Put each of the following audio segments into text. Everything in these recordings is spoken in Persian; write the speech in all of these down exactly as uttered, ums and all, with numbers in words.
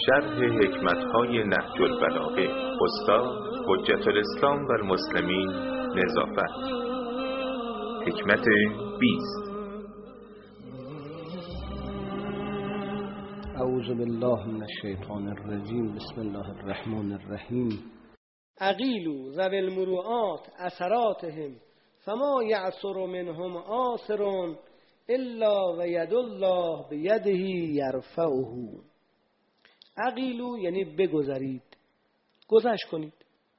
شرح حکمت‌های نهج البلاغه استاد حجت الاسلام و المسلمین نظافت. حکمت بیست. اعوذ بالله من الشیطان الرجیم. بسم الله الرحمن الرحیم. عقیلوا ذوی المروءات اثراتهم فما یعثر منهم آثر الا و ید الله بیده یرفعه. عقیلو یعنی بگذرید، گذشت کنید.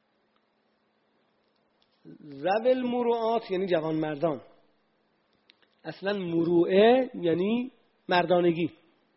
ذوی المروءات یعنی جوان مردان. اصلا مروءه یعنی مردانگی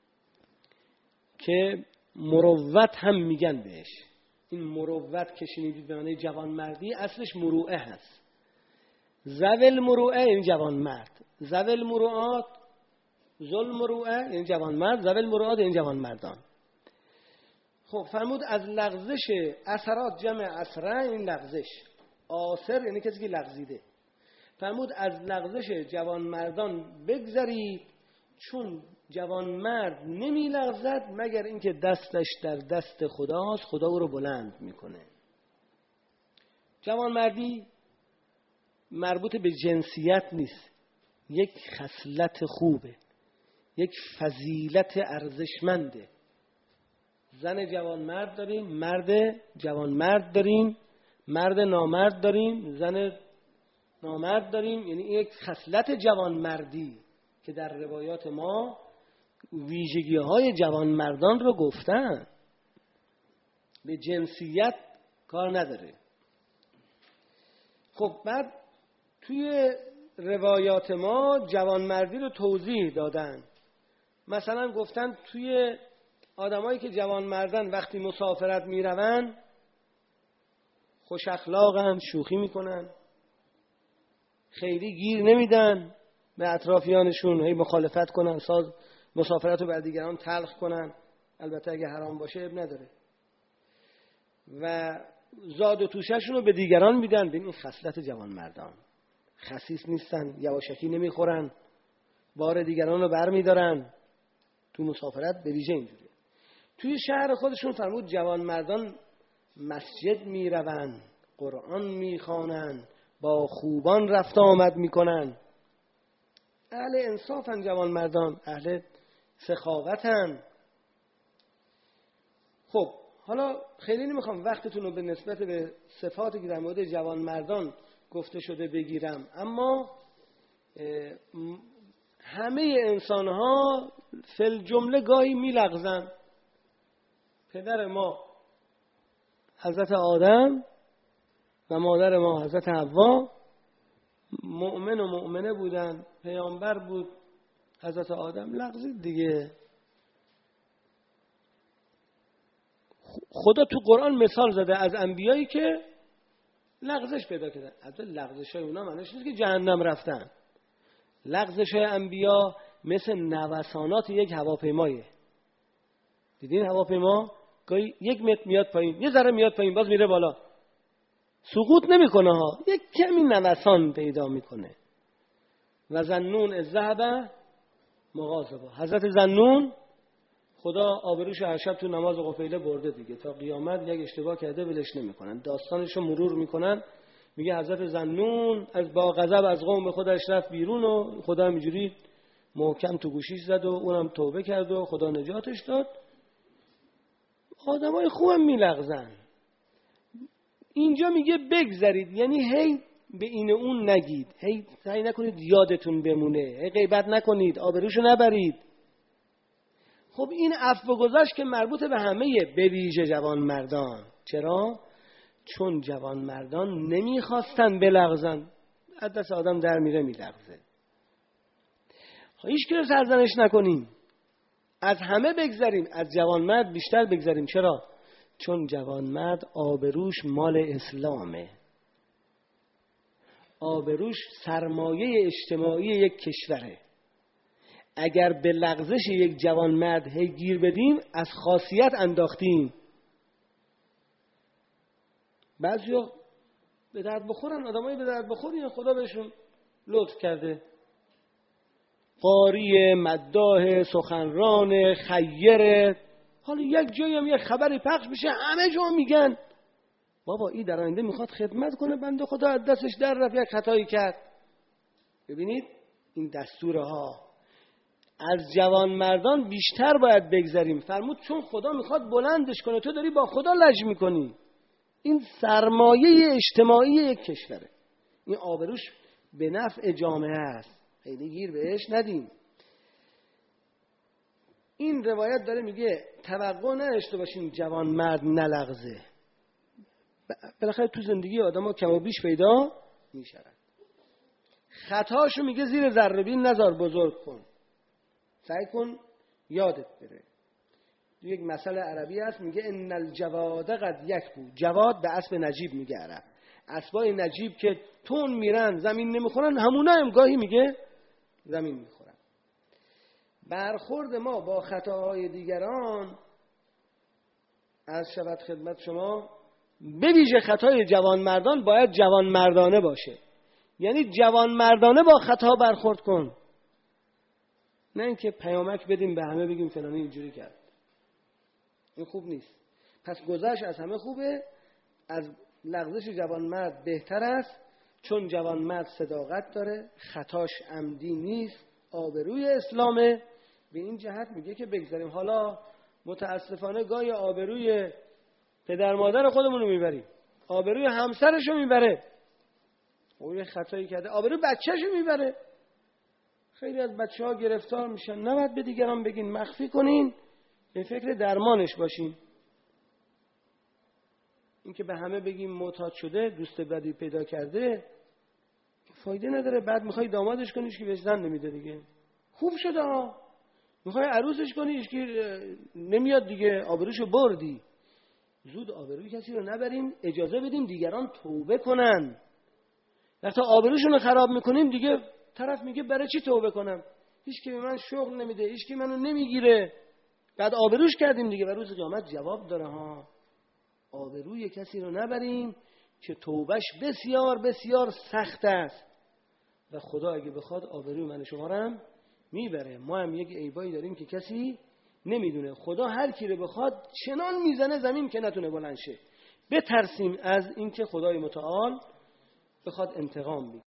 که مروت هم میگن بهش. این مروت که شنیدید به معنی جوان مردی اصلش مروءه هست. ذوی المروءه یعنی جوان مرد. ذوی المروءات ذل مروءه یعنی جوان مرد، ذوی المروءات یعنی جوان مردان. خب فرمود از لغزش اثرات، جمع اثره این لغزش، آثر یعنی کسی که لغزیده. فرمود از لغزش جوان مردان بگذرید، چون جوان مرد نمی لغزد مگر اینکه دستش در دست خداست، خدا او رو بلند میکنه. جوان مردی مربوط به جنسیت نیست، یک خصلت خوبه، یک فضیلت ارزشمنده. زن جوان مرد داریم، مرد جوان مرد داریم، مرد نامرد داریم، زن نامرد داریم. یعنی یک خصلت جوان مردی که در روایات ما ویژگی های جوان مردان رو گفتن، به جنسیت کار نداره. خب بعد توی روایات ما جوان مردی رو توضیح دادن. مثلا گفتن توی آدمایی که جوان مردن وقتی مسافرت میرون خوش اخلاقن، شوخی میکنن، خیلی گیر نمیدن به اطرافیانشون، هی مخالفت کنن، ساز مسافرت رو بر دیگران تلخ کنن، البته اگه حرام باشه اب نداره، و زاد و توشهشون رو به دیگران میدن. به این خصلت جوان مردان. خسیس نیستن، یواشکی نمیخورن، بار دیگران رو بر میدارن. تو مسافرت به ویژه اینجوری. توی شهر خودشون فرمود جوان مردان مسجد میرون، قرآن میخوانن، با خوبان رفت آمد میکنن. اهل انصافن جوان مردان، اهل سخاوتن. خب حالا خیلی نمیخوام وقتتون رو به نسبت به صفاتی که در مورد جوان مردان گفته شده بگیرم، اما همه انسان ها فی جمله گاهی میلغزن. پدر ما حضرت آدم و مادر ما حضرت حوا مؤمن و مؤمنه بودن، پیامبر بود حضرت آدم، لغزید دیگه. خدا تو قرآن مثال زده از انبیایی که لغزش پیدا کردن. البته لغزش های اونا معنیش نیست که جهنم رفتن. لغزش های انبیا مثل نوسانات یک هواپیمایه. دیدین هواپیما گاهی یک متر میاد پایین، یه ذره میاد پایین، باز میره بالا، سقوط نمیکنه ها، یک کمی نوسان پیدا میکنه. و ذنون اذ ذهب مغاضبا. حضرت ذنون خدا آبروش هر شب تو نماز قفیله برده دیگه، تا قیامت یک اشتباه کرده ولش نمیکنن، داستانشو مرور میکنن. میگه حضرت ذنون از با غضب از قوم خودش رفت بیرون و خدا همینجوری محکم تو گوشیش زد و اونم توبه کرد و خدا نجاتش داد. آدمای خوبم میلغزن. اینجا میگه بگذرید، یعنی هی به این اون نگید، هی سعی نکنید یادتون بمونه، هی غیبت نکنید، آبروشو نبرید. خب این عفو و گذشت که مربوط به همه، به ویژه جوان مردان. چرا؟ چون جوان مردان نمیخواستن بلغزن، از دست آدم در میره میلغزه. هیچ که رو سرزنش نکنیم، از همه بگذریم، از جوان مرد بیشتر بگذریم. چرا؟ چون جوان مرد آبروش مال اسلامه، آبروش سرمایه اجتماعی یک کشوره. اگر به لغزش یک جوان مرد هی گیر بدیم از خاصیت انداختیم. بعضیا به درد بخورن، آدمایی به درد بخورن خدا بهشون لطف کرده، قاری، مداح، سخنران، خیر، حالا یک جایی هم یک خبری پخش میشه همه جا میگن بابا این در آینده میخواد خدمت کنه، بنده خدا از دستش در رفت یک خطایی کرد. ببینید این دستوره ها از جوان مردان بیشتر باید بگذاریم. فرمود چون خدا میخواد بلندش کنه تو داری با خدا لج میکنی. این سرمایه اجتماعی یک کشوره، این آبروش به نفع جامعه است، خیلی گیر بهش ندیم. این روایت داره میگه توقع نداشته باشین جوان مرد نلغزه. بالاخره تو زندگی آدم ها کم و بیش پیدا میشود. خطاشو میگه زیر ذره‌بین نذار بزرگ کن، سعی کن یادت بره. یک مثل عربی هست میگه ان الجواد قد یکبو. جواد به اسب نجیب میگه عرب. اسبای نجیب که تون میرن زمین نمیخورن همونا هم گاهی میگه زمین میخورن. برخورد ما با خطاهای دیگران از شود خدمت شما به ویژه خطای جوانمردان باید جوانمردانه باشه. یعنی جوانمردانه با خطا برخورد کن، نه اینکه پیامک بدیم به همه بگیم فلانی اینجوری کرد. این خوب نیست. پس گذشت از همه خوبه، از لغزش جوانمرد بهتر است، چون جوانمرد صداقت داره، خطاش عمدی نیست، آبروی اسلامه. به این جهت میگه که بگذاریم. حالا متاسفانه گاهی آبروی پدر مادر خودمون رو میبریم، آبروی همسرش رو میبره، اون خطایی کرده، آبروی بچه‌ش رو میبره. خیلی از بچه ها گرفتار میشن. نباید به دیگران بگین، مخفی کنین، به فکر درمانش باشین. این که به همه بگیم معتاد شده، دوست بدی پیدا کرده، فایده نداره. بعد میخوای دامادش کنیش که بهش زن نمیده دیگه. خوب شده ها، میخوای عروسش کنیش که نمیاد دیگه، آبروشو بردی. زود آبروی کسی رو نبریم، اجازه بدیم دیگران توبه کنن. وقتی آبروشون رو خراب میکنیم دیگه طرف میگه برای چی توبه کنم، هیچ کی به من شغل نمیده، هیچ کی منو نمیگیره. بعد آبروش کردیم دیگه، و روز قیامت جواب داره ها. آبروی کسی رو نبریم که توبهش بسیار بسیار سخت است و خدا اگه بخواد آبروی من شما رو هم میبره. ما هم یک عیبایی داریم که کسی نمیدونه. خدا هر کی رو بخواد چنان میزنه زمین که نتونه بلند شه. بترسیم از اینکه خدای متعال بخواد انتقام بگیره.